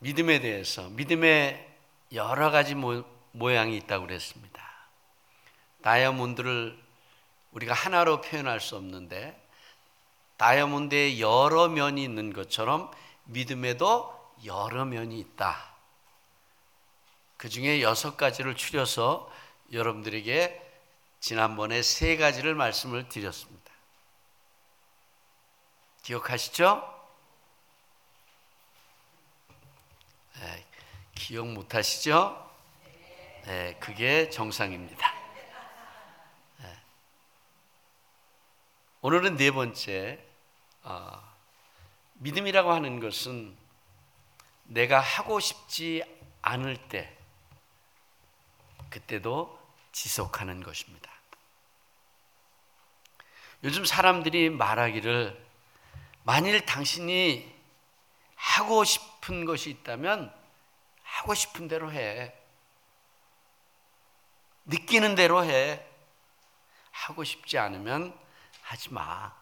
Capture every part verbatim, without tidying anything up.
믿음에 대해서 믿음의 여러 가지 모, 모양이 있다고 그랬습니다. 다이아몬드를 우리가 하나로 표현할 수 없는데 다이아몬드에 여러 면이 있는 것처럼 믿음에도 여러 면이 있다. 그 중에 여섯 가지를 추려서 여러분들에게 지난번에 세 가지를 말씀을 드렸습니다. 기억하시죠? 네, 기억 못하시죠? 네, 그게 정상입니다. 네. 오늘은 네 번째, 어, 믿음이라고 하는 것은 내가 하고 싶지 않을 때, 그때도 지속하는 것입니다. 요즘 사람들이 말하기를 만일 당신이 하고 싶은 것이 있다면 하고 싶은 대로 해. 느끼는 대로 해. 하고 싶지 않으면 하지 마.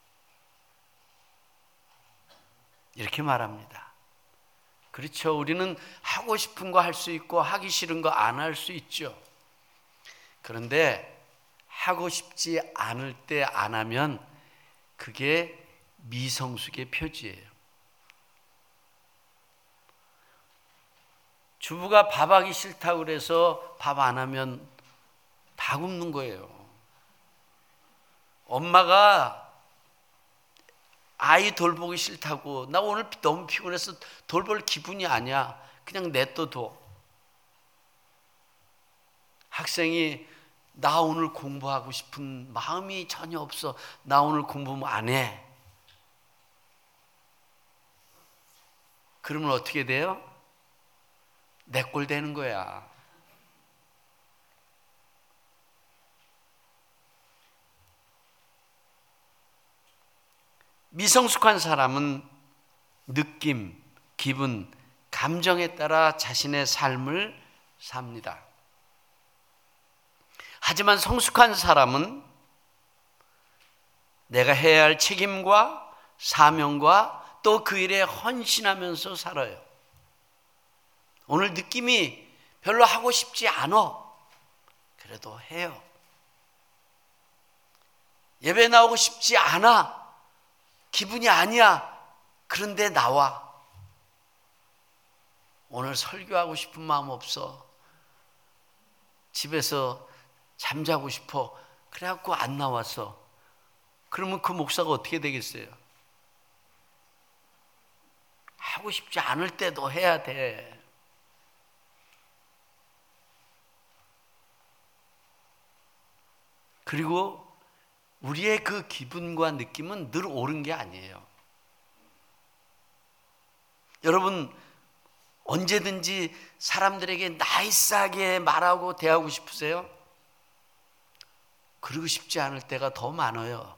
이렇게 말합니다. 그렇죠. 우리는 하고 싶은 거 할 수 있고 하기 싫은 거 안 할 수 있죠. 그런데 하고 싶지 않을 때 안 하면 그게 미성숙의 표지예요. 주부가 밥하기 싫다고 그래서 밥 안 하면 다 굶는 거예요. 엄마가 아이 돌보기 싫다고 나 오늘 너무 피곤해서 돌볼 기분이 아니야. 그냥 냅둬둬. 학생이 나 오늘 공부하고 싶은 마음이 전혀 없어. 나 오늘 공부 안 해. 그러면 어떻게 돼요? 내 꼴 되는 거야. 미성숙한 사람은 느낌, 기분, 감정에 따라 자신의 삶을 삽니다. 하지만 성숙한 사람은 내가 해야 할 책임과 사명과 또 그 일에 헌신하면서 살아요. 오늘 느낌이 별로 하고 싶지 않아. 그래도 해요. 예배 나오고 싶지 않아. 기분이 아니야. 그런데 나와. 오늘 설교하고 싶은 마음 없어. 집에서 잠자고 싶어. 그래갖고 안 나왔어. 그러면 그 목사가 어떻게 되겠어요? 하고 싶지 않을 때도 해야 돼. 그리고 우리의 그 기분과 느낌은 늘 옳은 게 아니에요. 여러분, 언제든지 사람들에게 나이스하게 말하고 대하고 싶으세요? 그러고 싶지 않을 때가 더 많아요.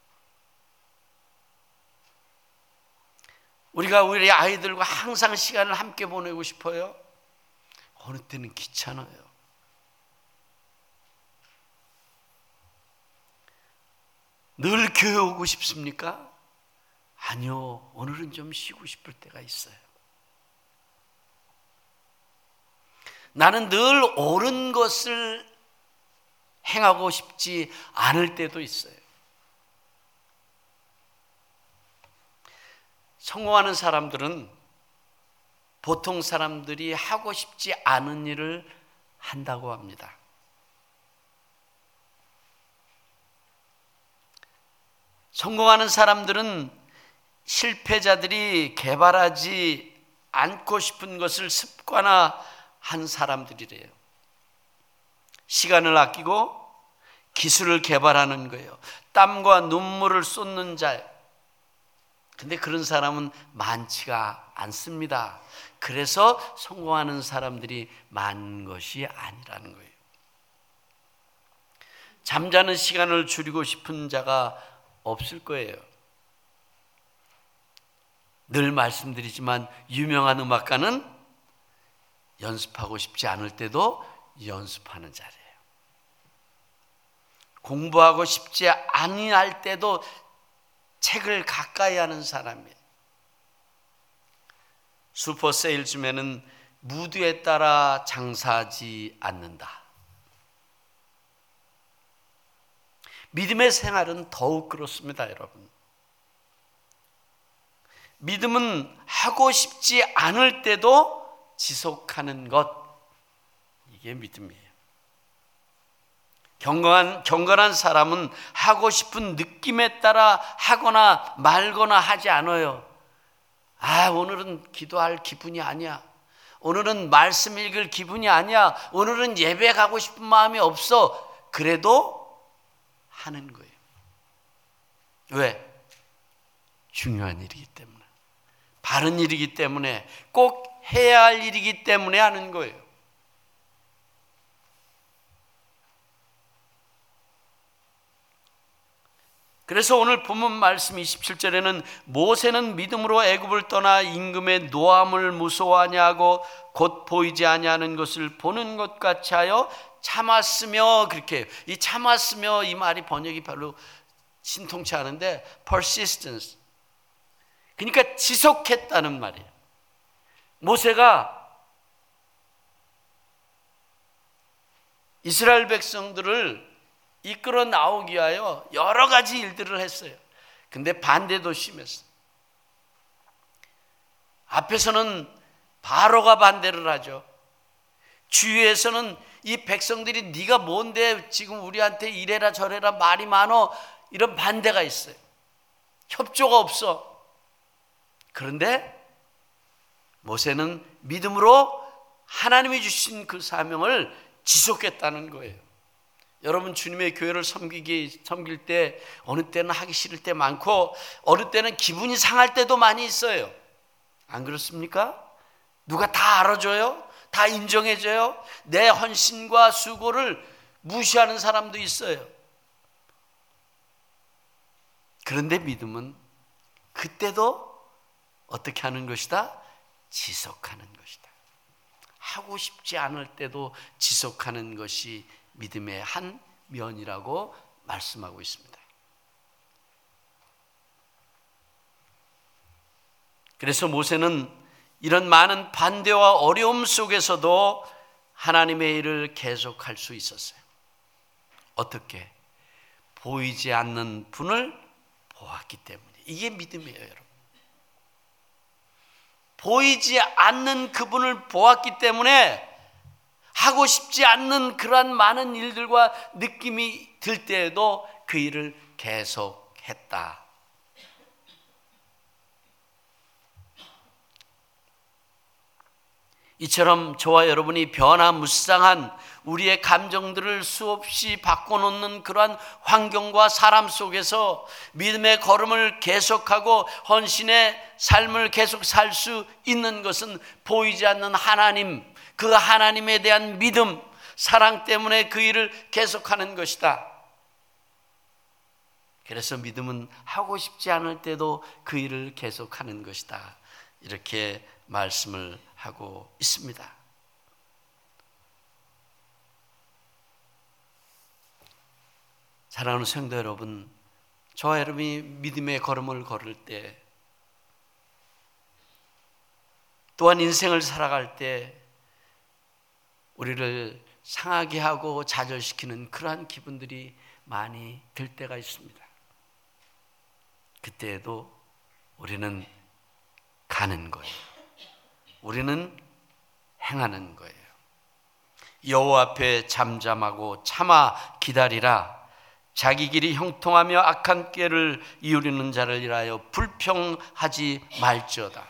우리가 우리 아이들과 항상 시간을 함께 보내고 싶어요? 어느 때는 귀찮아요. 늘 교회 오고 싶습니까? 아니요. 오늘은 좀 쉬고 싶을 때가 있어요. 나는 늘 옳은 것을 행하고 싶지 않을 때도 있어요. 성공하는 사람들은 보통 사람들이 하고 싶지 않은 일을 한다고 합니다. 성공하는 사람들은 실패자들이 개발하지 않고 싶은 것을 습관화한 사람들이래요. 시간을 아끼고 기술을 개발하는 거예요. 땀과 눈물을 쏟는 자. 근데 그런 사람은 많지가 않습니다. 그래서 성공하는 사람들이 많은 것이 아니라는 거예요. 잠자는 시간을 줄이고 싶은 자가 없을 거예요. 늘 말씀드리지만 유명한 음악가는 연습하고 싶지 않을 때도 연습하는 자리예요. 공부하고 싶지 아니할 때도 책을 가까이 하는 사람이에요. 슈퍼 세일즈맨은 무드에 따라 장사하지 않는다. 믿음의 생활은 더욱 그렇습니다, 여러분. 믿음은 하고 싶지 않을 때도 지속하는 것, 이게 믿음이에요. 경건한, 경건한 사람은 하고 싶은 느낌에 따라 하거나 말거나 하지 않아요. 아, 오늘은 기도할 기분이 아니야. 오늘은 말씀 읽을 기분이 아니야. 오늘은 예배 가고 싶은 마음이 없어. 그래도 하는 거예요. 왜? 중요한 일이기 때문에, 바른 일이기 때문에, 꼭 해야 할 일이기 때문에 하는 거예요. 그래서 오늘 본문 말씀 이십칠 절에는 모세는 믿음으로 애굽을 떠나 임금의 노함을 무서워하냐 하고 곧 보이지 아니하는 것을 보는 것 같이 하여 참았으며, 그렇게 해요. 이 참았으며, 이 말이 번역이 별로 신통치 않은데 persistence, 그러니까 지속했다는 말이에요. 모세가 이스라엘 백성들을 이끌어 나오기 위하여 여러 가지 일들을 했어요. 근데 반대도 심했어요. 앞에서는 바로가 반대를 하죠. 주위에서는 이 백성들이 네가 뭔데 지금 우리한테 이래라 저래라 말이 많어, 이런 반대가 있어요. 협조가 없어. 그런데 모세는 믿음으로 하나님이 주신 그 사명을 지속했다는 거예요. 여러분, 주님의 교회를 섬기기, 섬길 때 어느 때는 하기 싫을 때 많고 어느 때는 기분이 상할 때도 많이 있어요. 안 그렇습니까? 누가 다 알아줘요? 다 인정해줘요? 내 헌신과 수고를 무시하는 사람도 있어요. 그런데 믿음은 그때도 어떻게 하는 것이다? 지속하는 것이다. 하고 싶지 않을 때도 지속하는 것이 믿음의 한 면이라고 말씀하고 있습니다. 그래서 모세는 이런 많은 반대와 어려움 속에서도 하나님의 일을 계속할 수 있었어요. 어떻게? 보이지 않는 분을 보았기 때문에. 이게 믿음이에요, 여러분. 보이지 않는 그분을 보았기 때문에 하고 싶지 않는 그러한 많은 일들과 느낌이 들 때에도 그 일을 계속했다. 이처럼 저와 여러분이 변화무쌍한 우리의 감정들을 수없이 바꿔놓는 그러한 환경과 사람 속에서 믿음의 걸음을 계속하고 헌신의 삶을 계속 살 수 있는 것은 보이지 않는 하나님, 그 하나님에 대한 믿음, 사랑 때문에 그 일을 계속하는 것이다. 그래서 믿음은 하고 싶지 않을 때도 그 일을 계속하는 것이다. 이렇게 말씀을 하고 있습니다. 사랑하는 성도 여러분, 저와 여러분이 믿음의 걸음을 걸을 때, 또한 인생을 살아갈 때 우리를 상하게 하고 좌절시키는 그러한 기분들이 많이 들 때가 있습니다. 그때에도 우리는 가는 거예요. 우리는 행하는 거예요. 여호와 앞에 잠잠하고 참아 기다리라. 자기 길이 형통하며 악한 꾀를 이루는 자를 위하여 불평하지 말지어다.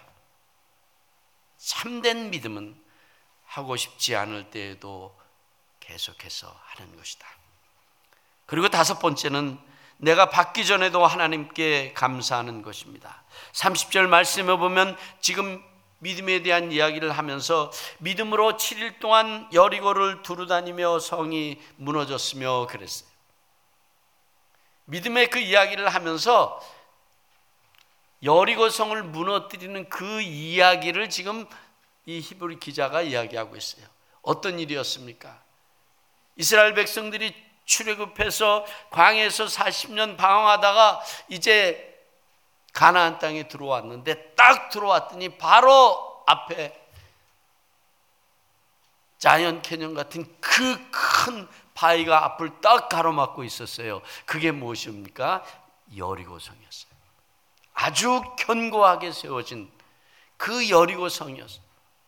참된 믿음은 하고 싶지 않을 때에도 계속해서 하는 것이다. 그리고 다섯 번째는 내가 받기 전에도 하나님께 감사하는 것입니다. 삼십 절 말씀에 보면 지금 믿음에 대한 이야기를 하면서 믿음으로 칠 일 동안 여리고를 두루다니며 성이 무너졌으며 그랬어요. 믿음의 그 이야기를 하면서 여리고 성을 무너뜨리는 그 이야기를 지금 이 히브리 기자가 이야기하고 있어요. 어떤 일이었습니까? 이스라엘 백성들이 출애굽해서 광야에서 사십 년 방황하다가 이제 가나안 땅에 들어왔는데 딱 들어왔더니 바로 앞에 자이언트 캐년 같은 그 큰 바위가 앞을 딱 가로막고 있었어요. 그게 무엇입니까? 여리고성이었어요. 아주 견고하게 세워진 그 여리고성이었어요.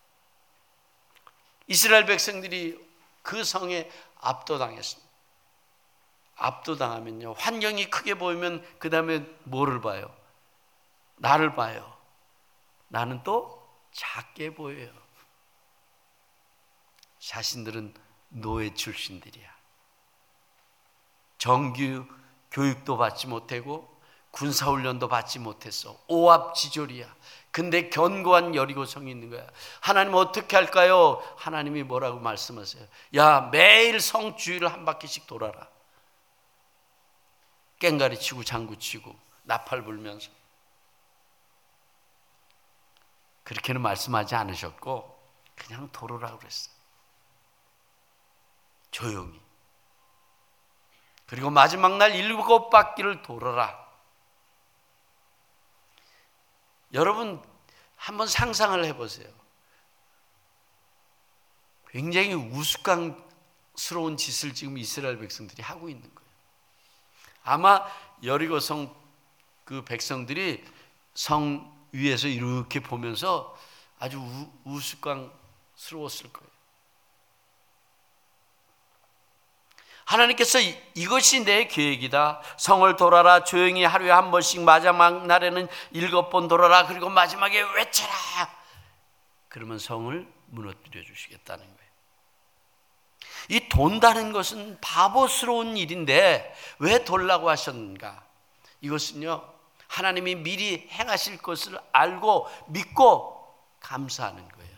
이스라엘 백성들이 그 성에 압도당했습니다. 압도당하면요, 환경이 크게 보이면 그 다음에 뭐를 봐요? 나를 봐요. 나는 또 작게 보여요. 자신들은 노예 출신들이야. 정규 교육도 받지 못하고 군사훈련도 받지 못했어. 오합지졸이야. 근데 견고한 여리고성이 있는 거야. 하나님 어떻게 할까요? 하나님이 뭐라고 말씀하세요? 야, 매일 성 주위를 한 바퀴씩 돌아라. 깽가리 치고 장구 치고 나팔 불면서. 그렇게는 말씀하지 않으셨고 그냥 돌으라고 그랬어요. 조용히. 그리고 마지막 날 일곱 바퀴를 돌아라. 여러분 한번 상상을 해보세요. 굉장히 우스꽝스러운 짓을 지금 이스라엘 백성들이 하고 있는 거예요. 아마 여리고성 그 백성들이 성 위에서 이렇게 보면서 아주 우, 우스꽝스러웠을 거예요. 하나님께서 이것이 내 계획이다. 성을 돌아라. 조용히 하루에 한 번씩, 마지막 날에는 일곱 번 돌아라. 그리고 마지막에 외쳐라. 그러면 성을 무너뜨려 주시겠다는 거예요. 이 돈다는 것은 바보스러운 일인데 왜 돌라고 하셨는가? 이것은요, 하나님이 미리 행하실 것을 알고 믿고 감사하는 거예요.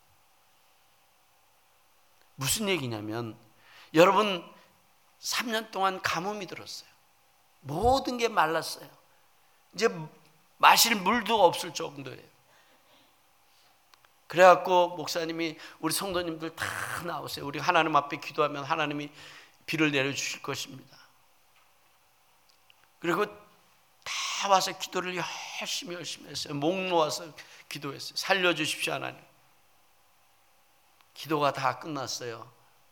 무슨 얘기냐면, 여러분 삼 년 동안 가뭄이 들었어요. 모든 게 말랐어요. 이제 마실 물도 없을 정도예요. 그래갖고 목사님이 우리 성도님들 다 나오세요. 우리 하나님 앞에 기도하면 하나님이 비를 내려주실 것입니다. 그리고 다 와서 기도를 열심히 열심히 했어요. 목 놓아서 기도했어요. 살려주십시오 하나님. 기도가 다 끝났어요.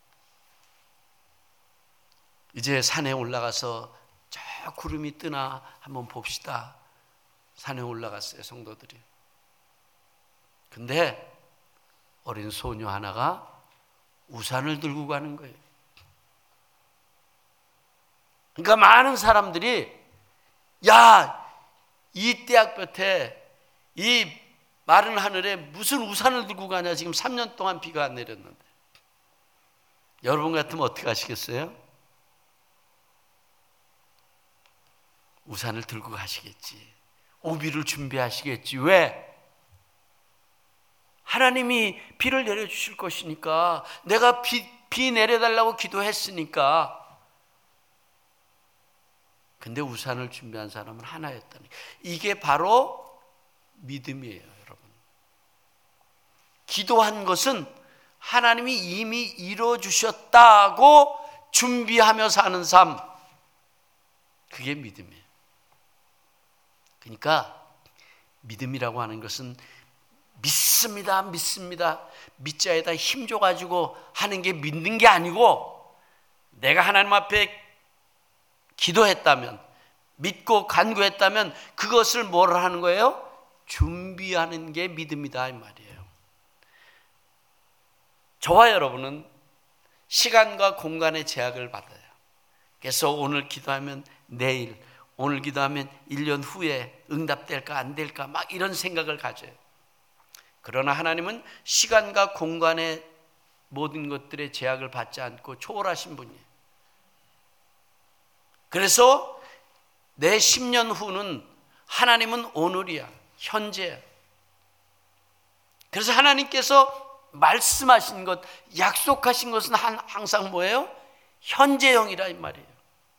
이제 산에 올라가서 저 구름이 뜨나 한번 봅시다. 산에 올라갔어요, 성도들이. 근데 어린 소녀 하나가 우산을 들고 가는 거예요. 그러니까 많은 사람들이, 야, 이 떼약볕에 이 마른 하늘에 무슨 우산을 들고 가냐. 지금 삼 년 동안 비가 안 내렸는데. 여러분 같으면 어떻게 하시겠어요? 우산을 들고 가시겠지. 오비를 준비하시겠지. 왜? 하나님이 비를 내려주실 것이니까. 내가 비, 비 내려달라고 기도했으니까. 근데 우산을 준비한 사람은 하나였다니. 이게 바로 믿음이에요, 여러분. 기도한 것은 하나님이 이미 이루어주셨다고 준비하며 사는 삶. 그게 믿음이에요. 그러니까 믿음이라고 하는 것은 믿습니다, 믿습니다, 믿자에다 힘줘가지고 하는 게 믿는 게 아니고, 내가 하나님 앞에 기도했다면, 믿고 간구했다면 그것을 뭐를 하는 거예요? 준비하는 게 믿음이다 이 말이에요. 저와 여러분은 시간과 공간의 제약을 받아요. 그래서 오늘 기도하면 내일, 오늘 기도하면 일 년 후에 응답될까 안 될까 막 이런 생각을 가져요. 그러나 하나님은 시간과 공간의 모든 것들의 제약을 받지 않고 초월하신 분이에요. 그래서 내 십 년 후는 하나님은 오늘이야, 현재야. 그래서 하나님께서 말씀하신 것, 약속하신 것은 항상 뭐예요? 현재형이라 이 말이에요.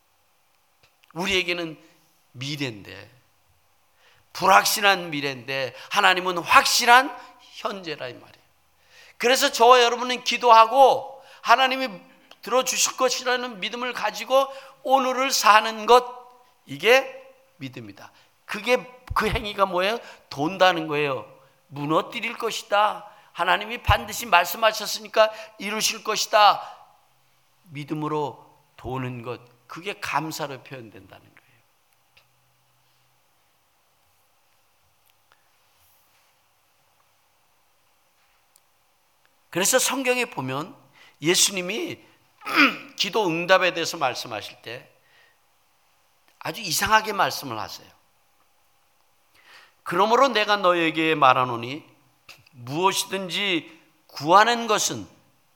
우리에게는 미래인데, 불확실한 미래인데 하나님은 확실한 현재라 이 말이에요. 그래서 저와 여러분은 기도하고 하나님이 들어주실 것이라는 믿음을 가지고 오늘을 사는 것, 이게 믿음이다. 그게 그 행위가 뭐예요? 돈다는 거예요. 무너뜨릴 것이다. 하나님이 반드시 말씀하셨으니까 이루실 것이다. 믿음으로 도는 것, 그게 감사로 표현된다는 거예요. 그래서 성경에 보면 예수님이 기도 응답에 대해서 말씀하실 때 아주 이상하게 말씀을 하세요. 그러므로 내가 너에게 말하노니 무엇이든지 구하는 것은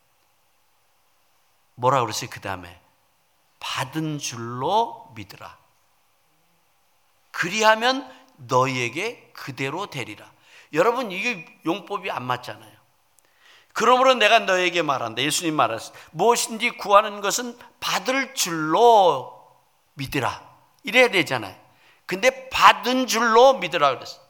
뭐라 그랬어요? 그 다음에 받은 줄로 믿으라. 그리하면 너희에게 그대로 되리라. 여러분, 이게 용법이 안 맞잖아요. 그러므로 내가 너에게 말한다. 예수님 말했어요. 무엇인지 구하는 것은 받을 줄로 믿으라. 이래야 되잖아요. 근데 받은 줄로 믿으라 그랬어요.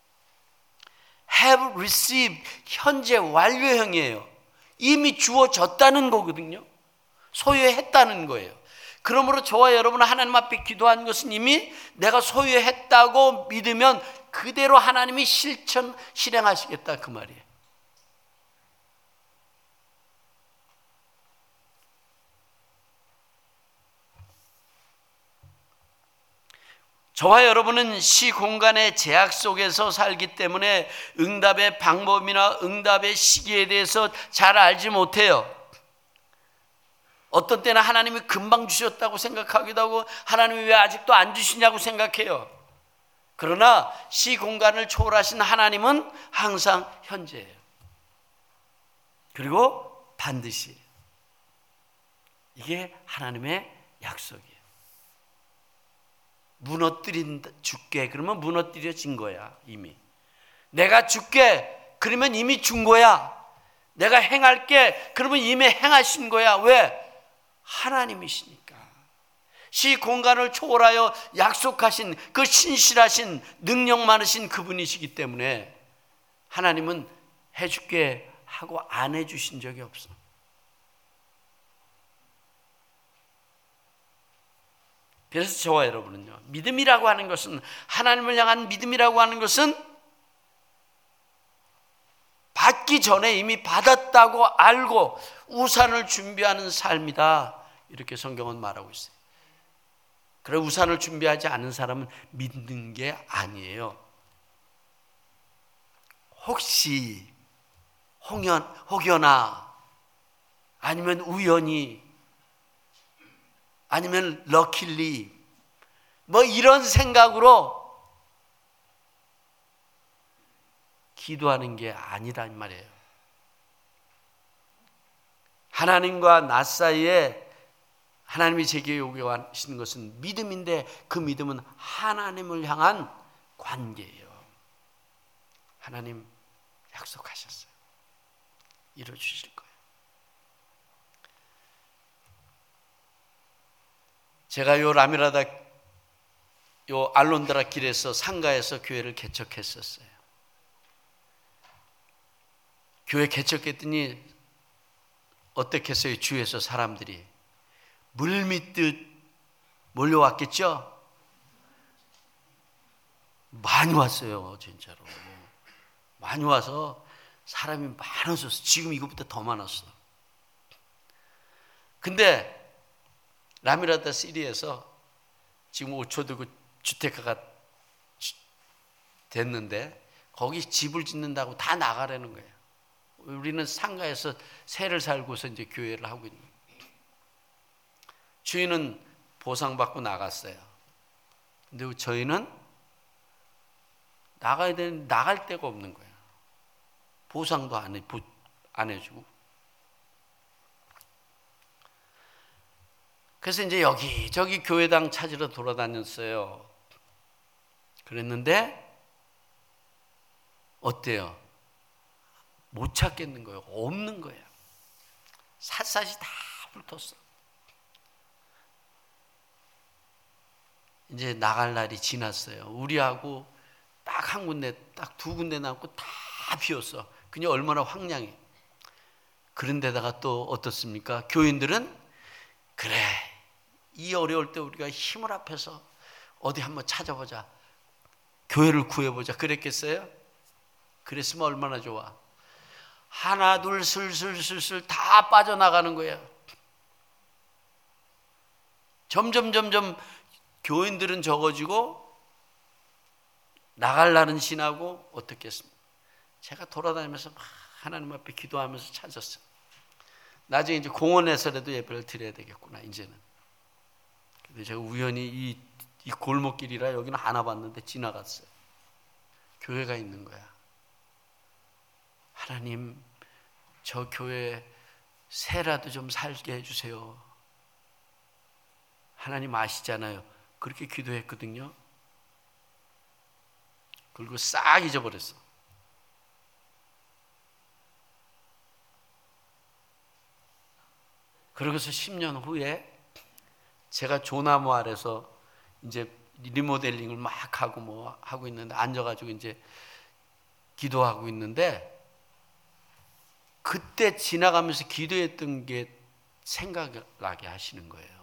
have received, 현재 완료형이에요. 이미 주어졌다는 거거든요. 소유했다는 거예요. 그러므로 저와 여러분은 하나님 앞에 기도한 것은 이미 내가 소유했다고 믿으면 그대로 하나님이 실천, 실행하시겠다 그 말이에요. 저와 여러분은 시공간의 제약 속에서 살기 때문에 응답의 방법이나 응답의 시기에 대해서 잘 알지 못해요. 어떤 때는 하나님이 금방 주셨다고 생각하기도 하고 하나님이 왜 아직도 안 주시냐고 생각해요. 그러나 시공간을 초월하신 하나님은 항상 현재예요. 그리고 반드시 이게 하나님의 약속이에요. 무너뜨린 줄게 그러면 무너뜨려진 거야. 이미 내가 줄게 그러면 이미 준 거야. 내가 행할게 그러면 이미 행하신 거야. 왜? 하나님이시니까. 시공간을 초월하여 약속하신 그 신실하신 능력 많으신 그분이시기 때문에 하나님은 해줄게 하고 안 해주신 적이 없어. 그래서 저와 여러분은요, 믿음이라고 하는 것은, 하나님을 향한 믿음이라고 하는 것은 받기 전에 이미 받았다고 알고 우산을 준비하는 삶이다. 이렇게 성경은 말하고 있어요. 그래, 우산을 준비하지 않은 사람은 믿는 게 아니에요. 혹시 혹연, 혹여나 아니면 우연히 아니면 럭킬리 뭐 이런 생각으로 기도하는 게 아니란 말이에요. 하나님과 나 사이에 하나님이 제게 요구하시는 것은 믿음인데 그 믿음은 하나님을 향한 관계예요. 하나님 약속하셨어요. 이루어주실 거예요. 제가 요 라미라다 요 알론드라 길에서 상가에서 교회를 개척했었어요. 교회 개척했더니 어떻게 했어요? 주위에서 사람들이 물밀듯 몰려왔겠죠? 많이 왔어요. 진짜로 많이 와서 사람이 많아졌어. 지금 이것보다 더 많았어. 근데 라미라다 시리에서 지금 오초도 그 주택가가 됐는데 거기 집을 짓는다고 다 나가라는 거예요. 우리는 상가에서 새를 살고서 이제 교회를 하고 있는 거예요. 주인은 보상받고 나갔어요. 근데 저희는 나가야 되는데 나갈 데가 없는 거예요. 보상도 안 해, 안 해주고. 그래서 이제 여기저기 교회당 찾으러 돌아다녔어요. 그랬는데 어때요? 못 찾겠는 거예요. 없는 거예요. 샅샅이 다 훑었어. 이제 나갈 날이 지났어요. 우리하고 딱 한 군데, 딱 두 군데 남고 다 비었어. 그냥 얼마나 황량해. 그런데다가 또 어떻습니까? 교인들은 그래, 이 어려울 때 우리가 힘을 합해서 어디 한번 찾아보자. 교회를 구해보자. 그랬겠어요? 그랬으면 얼마나 좋아. 하나 둘 슬슬슬슬 다 빠져나가는 거야. 점점 점점 교인들은 적어지고 나갈라는 신하고 어떻게 했습니까? 제가 돌아다니면서 막 하나님 앞에 기도하면서 찾았어요. 나중에 이제 공원에서라도 예배를 드려야 되겠구나 이제는. 근데 제가 우연히 이, 이 골목길이라 여기는 안 와봤는데 지나갔어요. 교회가 있는 거야. 하나님, 저 교회 새라도 좀 살게 해주세요. 하나님 아시잖아요. 그렇게 기도했거든요. 그리고 싹 잊어버렸어. 그러고서 십 년 후에 제가 조나무 아래서 이제 리모델링을 막 하고 뭐 하고 있는데 앉아가지고 이제 기도하고 있는데 그때 지나가면서 기도했던 게 생각나게 하시는 거예요.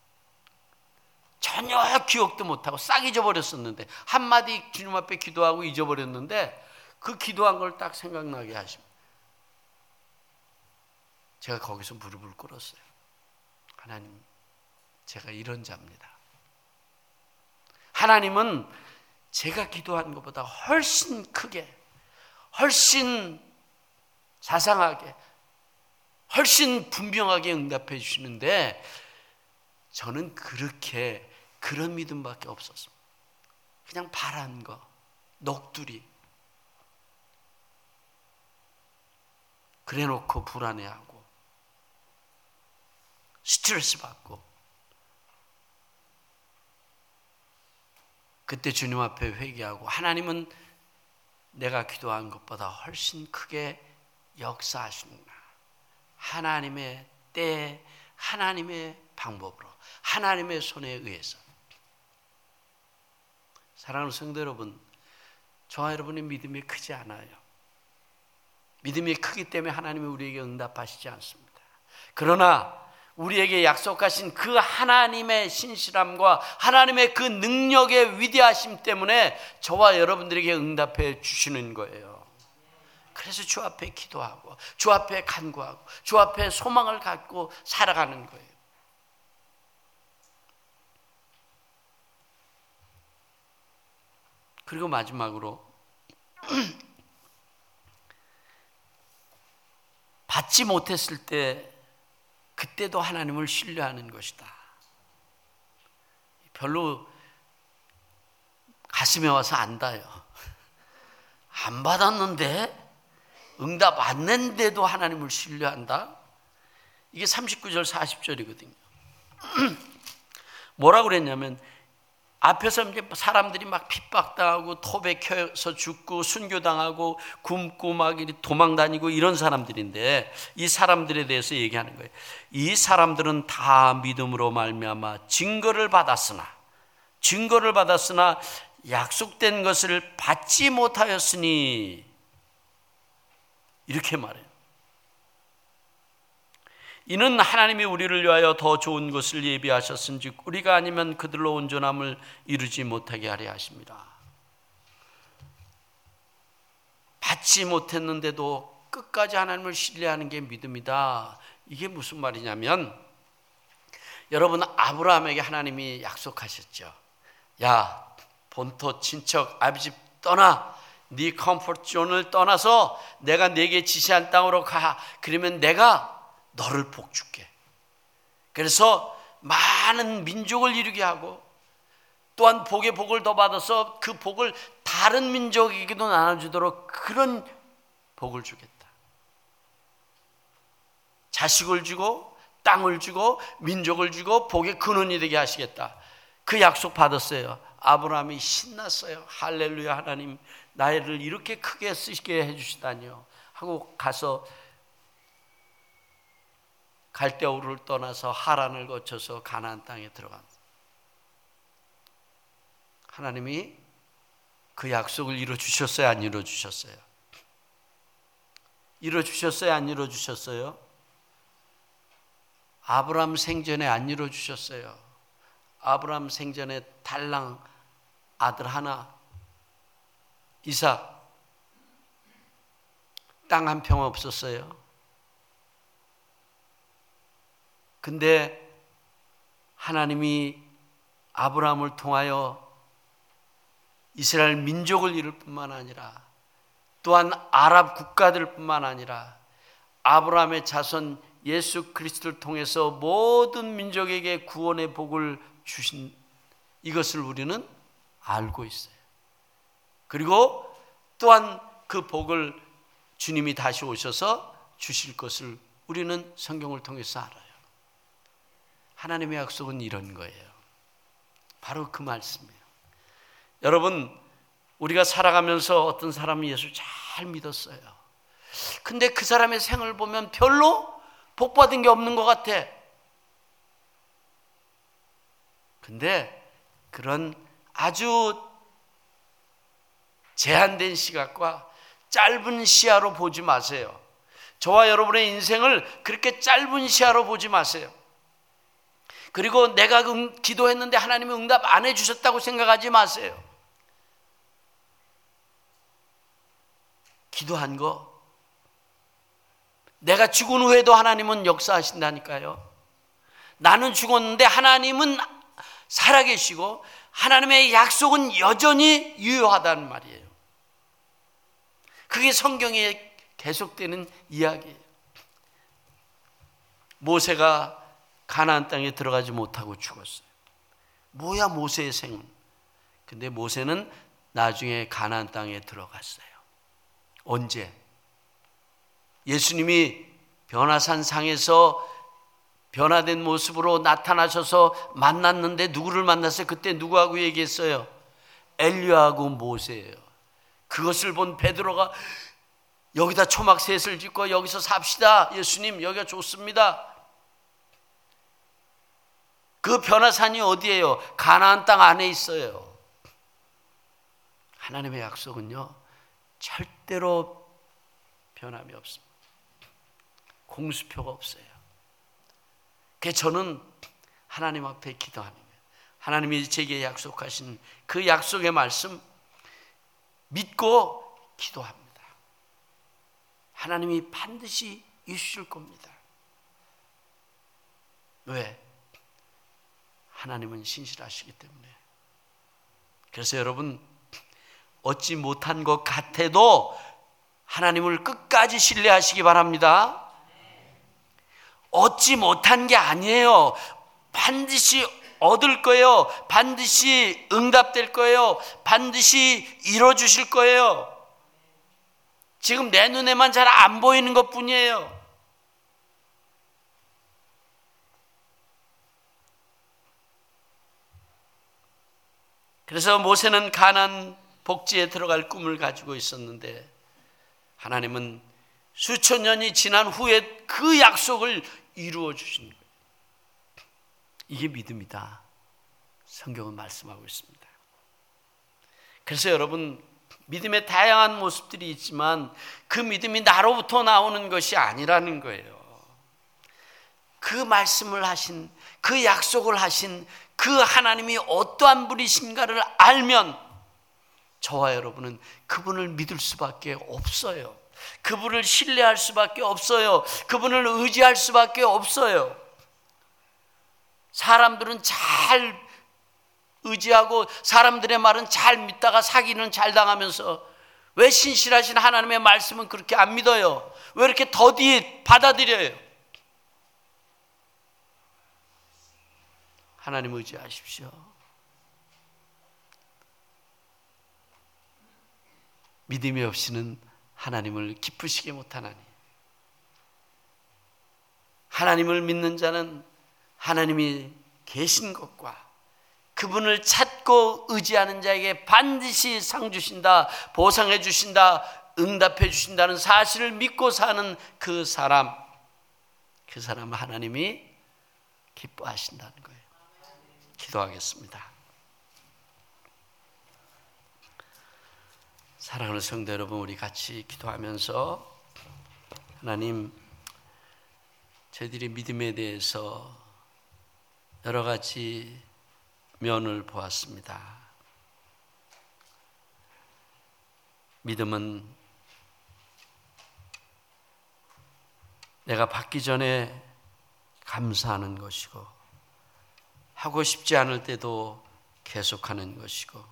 전혀 기억도 못하고 싹 잊어버렸었는데 한마디 주님 앞에 기도하고 잊어버렸는데 그 기도한 걸 딱 생각나게 하십니다. 제가 거기서 무릎을 꿇었어요. 하나님, 제가 이런 자입니다. 하나님은 제가 기도한 것보다 훨씬 크게, 훨씬 자상하게, 훨씬 분명하게 응답해 주시는데 저는 그렇게 그런 믿음밖에 없었습니다. 그냥 바란 거, 넋두리. 그래 놓고 불안해하고 스트레스 받고 그때 주님 앞에 회개하고 하나님은 내가 기도한 것보다 훨씬 크게 역사하시는구나. 하나님의 때에 하나님의 방법으로 하나님의 손에 의해서. 사랑하는 성도 여러분, 저와 여러분의 믿음이 크지 않아요. 믿음이 크기 때문에 하나님이 우리에게 응답하시지 않습니다. 그러나 우리에게 약속하신 그 하나님의 신실함과 하나님의 그 능력의 위대하심 때문에 저와 여러분들에게 응답해 주시는 거예요. 그래서 주 앞에 기도하고 주 앞에 간구하고 주 앞에 소망을 갖고 살아가는 거예요. 그리고 마지막으로 받지 못했을 때 그때도 하나님을 신뢰하는 것이다. 별로 가슴에 와서 안 닿아요. 안 받았는데 응답 안 냈는데도 하나님을 신뢰한다? 이게 삼십구 절 사십 절이거든요. 뭐라고 그랬냐면 앞에서 이제 사람들이 막 핍박당하고 토 박혀서 죽고 순교당하고 굶고 막 도망다니고 이런 사람들인데 이 사람들에 대해서 얘기하는 거예요. 이 사람들은 다 믿음으로 말미암아 증거를 받았으나 증거를 받았으나 약속된 것을 받지 못하였으니 이렇게 말해요. 이는 하나님이 우리를 위하여 더 좋은 것을 예비하셨은즉 우리가 아니면 그들로 온전함을 이루지 못하게 하려 하십니다. 받지 못했는데도 끝까지 하나님을 신뢰하는 게 믿음이다. 이게 무슨 말이냐면 여러분 아브라함에게 하나님이 약속하셨죠. 야, 본토 친척 아비집 떠나 네 컴포트 존을 떠나서 내가 네게 지시한 땅으로 가. 그러면 내가 너를 복 줄게. 그래서 많은 민족을 이루게 하고 또한 복의 복을 더 받아서 그 복을 다른 민족에게도 나눠주도록 그런 복을 주겠다. 자식을 주고 땅을 주고 민족을 주고 복의 근원이 되게 하시겠다. 그 약속 받았어요. 아브라함이 신났어요. 할렐루야, 하나님 나를 이렇게 크게 쓰시게 해주시다니요 하고 가서 갈대우를 떠나서 하란을 거쳐서 가나안 땅에 들어갑니다. 하나님이 그 약속을 이루어주셨어요? 안 이루어주셨어요? 이루어주셨어요? 안 이루어주셨어요? 아브라함 생전에 안 이루어주셨어요. 아브라함 생전에 달랑 아들 하나 이삭 땅 한 평 없었어요. 근데 하나님이 아브라함을 통하여 이스라엘 민족을 이룰 뿐만 아니라 또한 아랍 국가들 뿐만 아니라 아브라함의 자손 예수 그리스도를 통해서 모든 민족에게 구원의 복을 주신 이것을 우리는 알고 있어요. 그리고 또한 그 복을 주님이 다시 오셔서 주실 것을 우리는 성경을 통해서 알아요. 하나님의 약속은 이런 거예요. 바로 그 말씀이에요. 여러분, 우리가 살아가면서 어떤 사람이 예수를 잘 믿었어요. 근데 그 사람의 생을 보면 별로 복 받은 게 없는 것 같아. 근데 그런 아주 제한된 시각과 짧은 시야로 보지 마세요. 저와 여러분의 인생을 그렇게 짧은 시야로 보지 마세요. 그리고 내가 응, 기도했는데 하나님이 응답 안 해주셨다고 생각하지 마세요. 기도한 거 내가 죽은 후에도 하나님은 역사하신다니까요. 나는 죽었는데 하나님은 살아계시고 하나님의 약속은 여전히 유효하다는 말이에요. 그게 성경에 계속되는 이야기예요. 모세가 가나안 땅에 들어가지 못하고 죽었어요. 뭐야 모세의 생은? 근데 모세는 나중에 가나안 땅에 들어갔어요. 언제? 예수님이 변화산 상에서 변화된 모습으로 나타나셔서 만났는데 누구를 만났어요? 그때 누구하고 얘기했어요? 엘리야하고 모세예요. 그것을 본 베드로가 여기다 초막셋을 짓고 여기서 삽시다. 예수님 여기가 좋습니다. 그 변화산이 어디예요? 가나안 땅 안에 있어요. 하나님의 약속은요 절대로 변함이 없습니다. 공수표가 없어요. 그래서 저는 하나님 앞에 기도하는 거예요. 하나님이 제게 약속하신 그 약속의 말씀 믿고 기도합니다. 하나님이 반드시 이루실 겁니다. 왜? 하나님은 신실하시기 때문에. 그래서 여러분 얻지 못한 것 같아도 하나님을 끝까지 신뢰하시기 바랍니다. 얻지 못한 게 아니에요. 반드시 얻을 거예요. 반드시 응답될 거예요. 반드시 이뤄주실 거예요. 지금 내 눈에만 잘 안 보이는 것 뿐이에요. 그래서 모세는 가나안 복지에 들어갈 꿈을 가지고 있었는데 하나님은 수천 년이 지난 후에 그 약속을 이루어 주신 거예요. 이게 믿음이다. 성경은 말씀하고 있습니다. 그래서 여러분 믿음의 다양한 모습들이 있지만 그 믿음이 나로부터 나오는 것이 아니라는 거예요. 그 말씀을 하신 그 약속을 하신 그 하나님이 어떠한 분이신가를 알면 저와 여러분은 그분을 믿을 수밖에 없어요. 그분을 신뢰할 수밖에 없어요. 그분을 의지할 수밖에 없어요. 사람들은 잘 의지하고 사람들의 말은 잘 믿다가 사기는 잘 당하면서 왜 신실하신 하나님의 말씀은 그렇게 안 믿어요? 왜 이렇게 더디 받아들여요? 하나님 의지하십시오. 믿음이 없이는 하나님을 기쁘시게 못하나니 하나님을 믿는 자는 하나님이 계신 것과 그분을 찾고 의지하는 자에게 반드시 상 주신다, 보상해 주신다, 응답해 주신다는 사실을 믿고 사는 그 사람, 그 사람 하나님이 기뻐하신다는 거예요. 기도하겠습니다. 사랑하는 성도 여러분, 우리 같이 기도하면서 하나님, 저희들이 믿음에 대해서 여러 가지 면을 보았습니다. 믿음은 내가 받기 전에 감사하는 것이고, 하고 싶지 않을 때도 계속하는 것이고,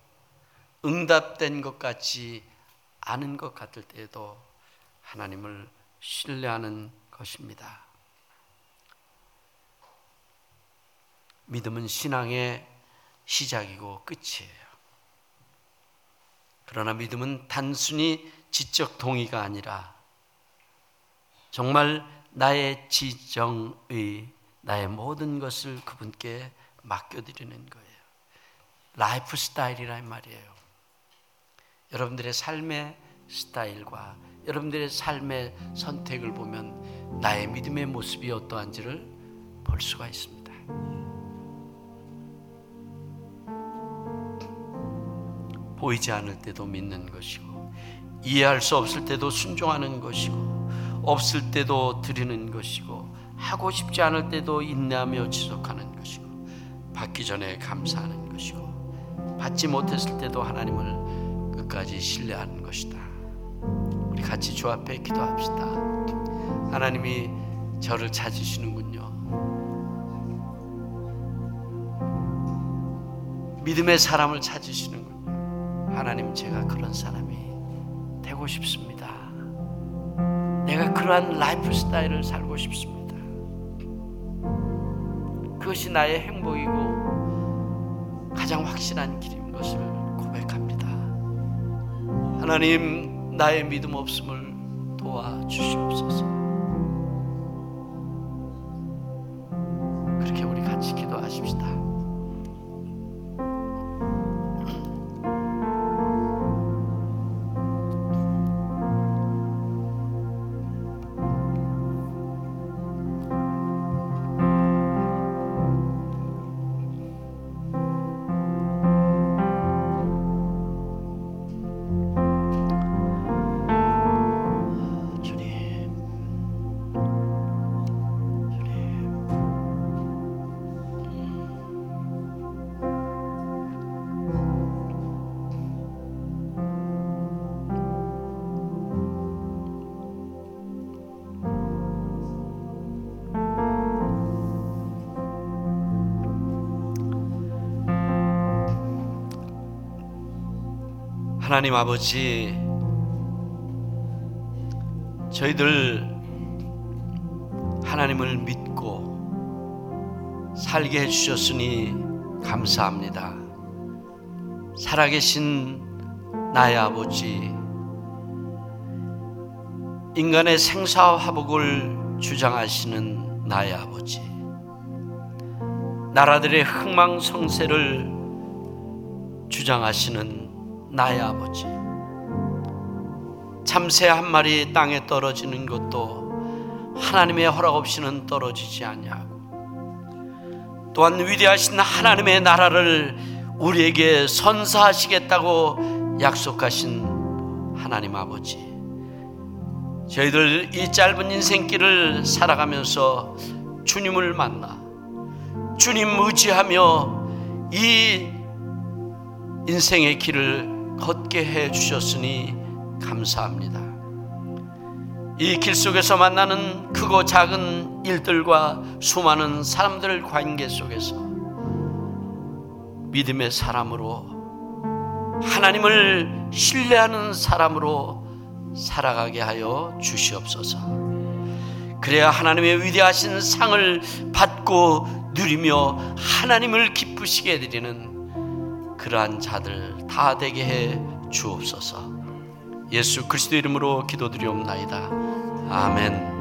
응답된 것 같지 않은 것 같을 때에도 하나님을 신뢰하는 것입니다. 믿음은 신앙의 시작이고 끝이에요. 그러나 믿음은 단순히 지적 동의가 아니라 정말 나의 지정의, 나의 모든 것을 그분께 맡겨드리는 거예요. 라이프 스타일이란 말이에요. 여러분들의 삶의 스타일과 여러분들의 삶의 선택을 보면 나의 믿음의 모습이 어떠한지를 볼 수가 있습니다. 보이지 않을 때도 믿는 것이고, 이해할 수 없을 때도 순종하는 것이고, 없을 때도 드리는 것이고, 하고 싶지 않을 때도 인내하며 지속하는 것이고, 받기 전에 감사하는 것이고, 받지 못했을 때도 하나님을 끝까지 신뢰하는 것이다. 우리 같이 주 앞에 기도합시다. 하나님이 저를 찾으시는군요. 믿음의 사람을 찾으시는군요. 하나님, 제가 그런 사람이 되고 싶습니다. 내가 그러한 라이프 스타일을 살고 싶습니다. 그것이 나의 행복이고 가장 확실한 길인 것을 고백합니다. 하나님, 나의 믿음 없음을 도와주시옵소서. 그렇게 우리 같이 기도하십시다. 하나님 아버지, 저희들 하나님을 믿고 살게 해주셨으니 감사합니다. 살아계신 나의 아버지, 인간의 생사화복을 주장하시는 나의 아버지, 나라들의 흥망성쇠를 주장하시는 나의 아버지, 참새 한 마리 땅에 떨어지는 것도 하나님의 허락 없이는 떨어지지 아니하고, 또한 위대하신 하나님의 나라를 우리에게 선사하시겠다고 약속하신 하나님 아버지, 저희들 이 짧은 인생길을 살아가면서 주님을 만나 주님 의지하며 이 인생의 길을 걷게 해 주셨으니 감사합니다. 이 길 속에서 만나는 크고 작은 일들과 수많은 사람들 관계 속에서 믿음의 사람으로, 하나님을 신뢰하는 사람으로 살아가게 하여 주시옵소서. 그래야 하나님의 위대하신 상을 받고 누리며 하나님을 기쁘시게 해드리는 그러한 자들 다 되게 해 주옵소서. 예수 그리스도 이름으로 기도드리옵나이다. 아멘.